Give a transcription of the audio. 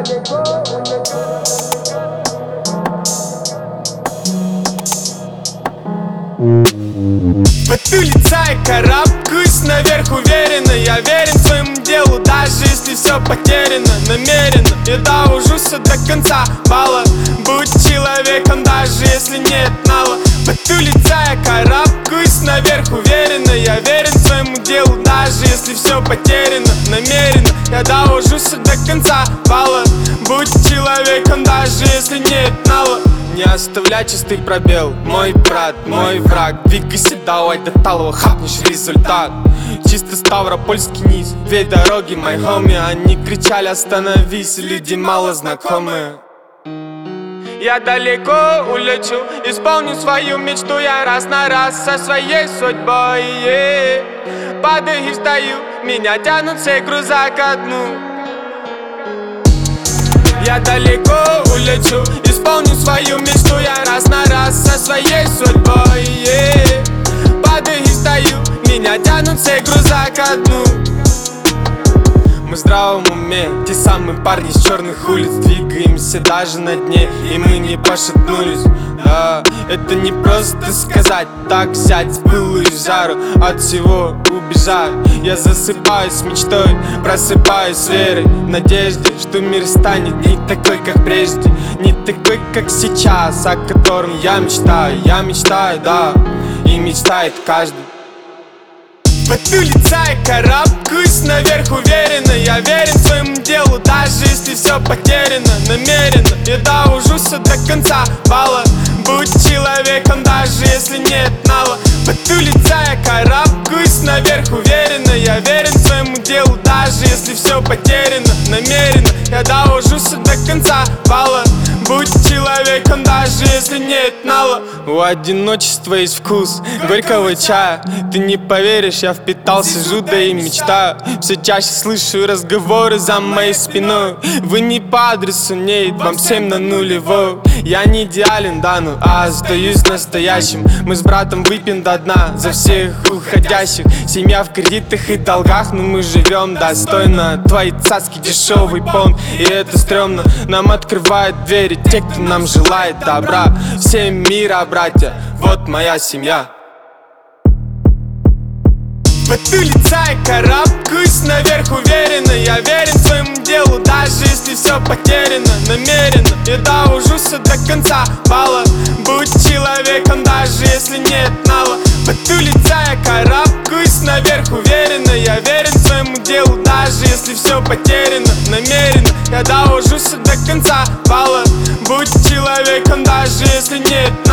Лица и карабкаюсь наверх уверенно. Я верен своему делу, даже если все потеряно. Намеренно я доужусь до конца балла. Будь человеком, даже если нет нала. Лица я карабкаюсь наверх уверенно. Я верен своему делу, даже если все потеряно. Намеренно я доужусь до конца балла. Будь человеком, даже если нет нала. Не оставляй чистый пробел, мой брат, мой враг. Двигайся, давай до талого, хапнешь результат. Чисто ставропольский низ, две дороги, мои хоми. Они кричали остановись, люди мало знакомые. Я далеко улечу, исполню свою мечту. Я раз на раз со своей судьбой, падаю и встаю, меня тянут все груза ко дну. Я далеко улечу, исполню свою мечту. Я раз на раз со своей судьбой, падаю и встаю, меня тянут все груза ко дну. Мы в здравом уме, те самые парни с черных улиц. Двигаемся даже на дне, и мы не пошатнулись. Да, это не просто сказать, так взять с пылу и жару, от всего убежать. Я засыпаюсь с мечтой, просыпаюсь с верой, в надежде, что мир станет не такой, как прежде. Не такой, как сейчас, о котором я мечтаю, да, и мечтает каждый. Лица и карабкаюсь наверх уверенно. Я верен своему делу, даже если все потеряно. Намеренно я доужусь до конца балла. Будь человеком, даже если нет нала. Лица я карабкаюсь наверх уверенно. Я верен своему делу, даже если все потеряно. Намеренно я доужусь до конца балла. Будь человеком, даже если нет нала. У одиночества есть вкус горького чая. Ты не поверишь, я впитался, живу, да и мечтаю. Все чаще слышу разговоры за моей спиной. Вы не по адресу, нет, вам 7 на нулевой. Я не идеален, да, ну, остаюсь настоящим. Мы с братом выпьем до дна за всех уходящих. Семья в кредитах и долгах, но мы живем достойно. Твои цацки дешевый понт, и это стрёмно. Нам открывают двери те, кто нам желает добра. Всем мира, братья, вот моя семья. Лица и карабкаюсь наверх уверенно. Я верен своему делу, даже если все потеряно. Намеренно я доужусь до конца балла. Будь человеком, даже если нет нала. Лица я карабкаюсь наверх уверенно. Я верен своему делу, даже если все потеряно. Намеренно я доужусь до конца балла. Будь человеком, даже если нет